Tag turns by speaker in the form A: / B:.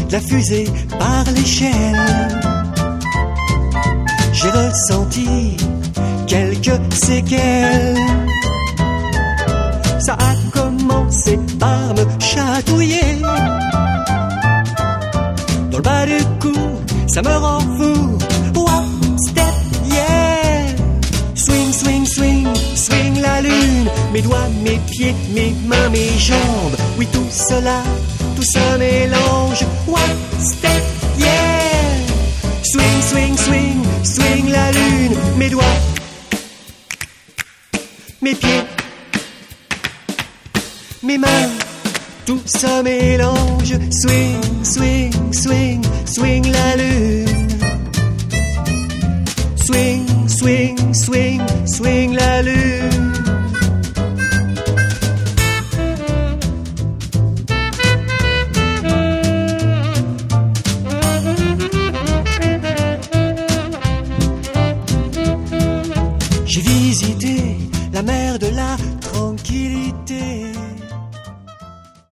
A: de la fusée par l'échelle. J'ai ressenti quelques séquelles. Ça a commencé par me chatouiller. Dans le bas du cou, ça me rend fou. One step, yeah. Swing, swing, swing, swing la lune. Mes doigts, mes pieds, mes mains, mes jambes. Oui, tout cela, tout ça mélange. One step, yeah. Swing, swing, swing, swing la lune. Mes doigts, mes pieds, mes mains, tout ça mélange. Swing, swing, swing, swing la lune. Swing, swing, swing, swing la lune. J'ai visité la mer de la